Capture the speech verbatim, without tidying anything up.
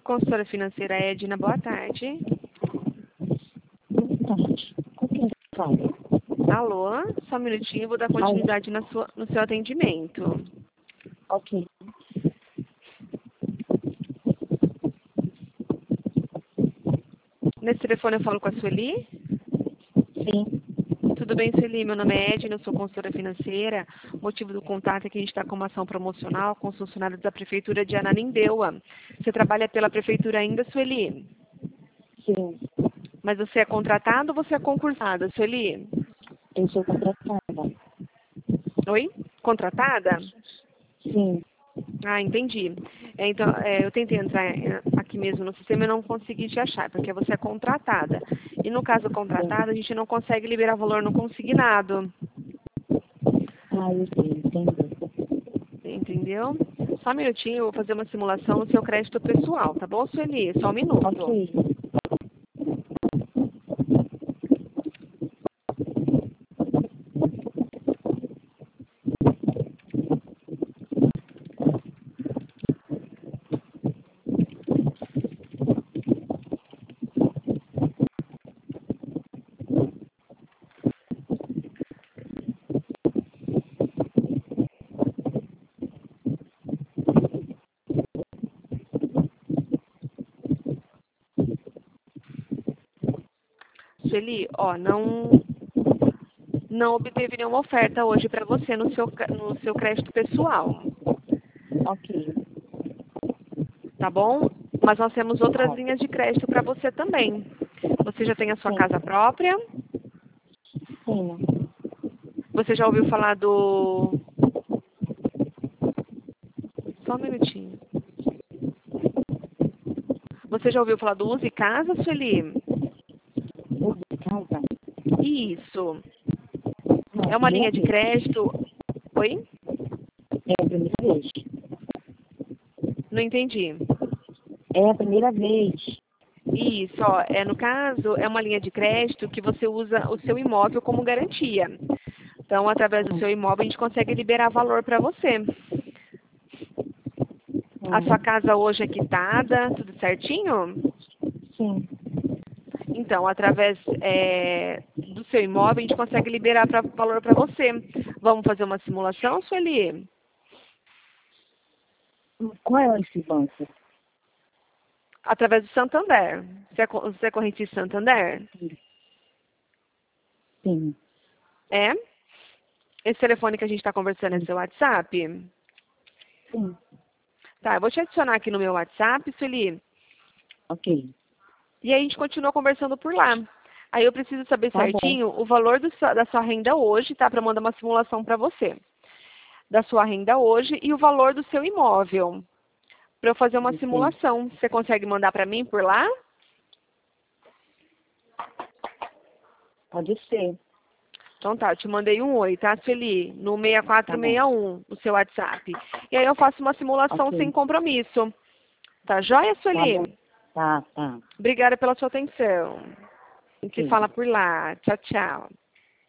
Consultora financeira Edna, boa tarde. Boa tarde. Qual que é a fala? Alô, só um minutinho, vou dar continuidade na sua, no seu atendimento. Ok. Nesse telefone eu falo com a Sueli? Sim. Tudo bem, Sueli? Meu nome é Edna, eu sou consultora financeira. O motivo do contato é que a gente está com uma ação promocional com os funcionários da Prefeitura de Ananindeua. Você trabalha pela Prefeitura ainda, Sueli? Sim. Mas você é contratado ou você é concursada, Sueli? Eu sou contratada. Oi? Contratada? Sim. Ah, entendi. É, então, é, eu tentei entrar é, aqui mesmo no sistema e não consegui te achar, porque você é contratada. E no caso contratada, a gente não consegue liberar valor no consignado. Ah, eu sei, entendi. Entendeu? Só um minutinho, eu vou fazer uma simulação no seu crédito pessoal, tá bom, Sueli? Só um minuto. Ok. Sueli, ó, não, não obteve nenhuma oferta hoje para você no seu, no seu crédito pessoal, Ok. tá bom? Mas nós temos outras Tá. linhas de crédito para você também. Você já tem a sua Sim. casa própria? Sim. Você já ouviu falar do... Só um minutinho. Você já ouviu falar do Use Casa, Sueli? Eu de casa. Isso. Não, É uma linha primeira de vez. crédito... Oi? É a primeira vez. Não entendi. É a primeira vez. Isso, ó, é, no caso, é uma linha de crédito que você usa o seu imóvel como garantia. Então, através do seu imóvel, a gente consegue liberar valor para você. A sua Hum. casa hoje é quitada, tudo certinho? Sim. Então, através é, do seu imóvel, a gente consegue liberar pra, valor para você. Vamos fazer uma simulação, Sueli? Qual é esse banco? Através do Santander. Você é, co- você é correntista Santander? Sim. É? Esse telefone que a gente está conversando é Sim. seu WhatsApp? Sim. Tá, eu vou te adicionar aqui no meu WhatsApp, Sueli. Ok. E aí a gente continua conversando por lá. Aí eu preciso saber Tá bom. certinho o valor do sua- da sua renda hoje, tá? Para mandar uma simulação para você. Da sua renda hoje e o valor do seu imóvel. Para eu fazer uma Sim. simulação. Você consegue mandar para mim por lá? Pode ser. Então tá, eu te mandei um oi, tá, Sueli? No seis quatro Tá bom. seis um, o seu WhatsApp. E aí eu faço uma simulação Ok. sem compromisso. Tá joia, Tá bom. Sueli? Tá, tá. Obrigada pela sua atenção. A gente se Ok. fala por lá. Tchau, tchau.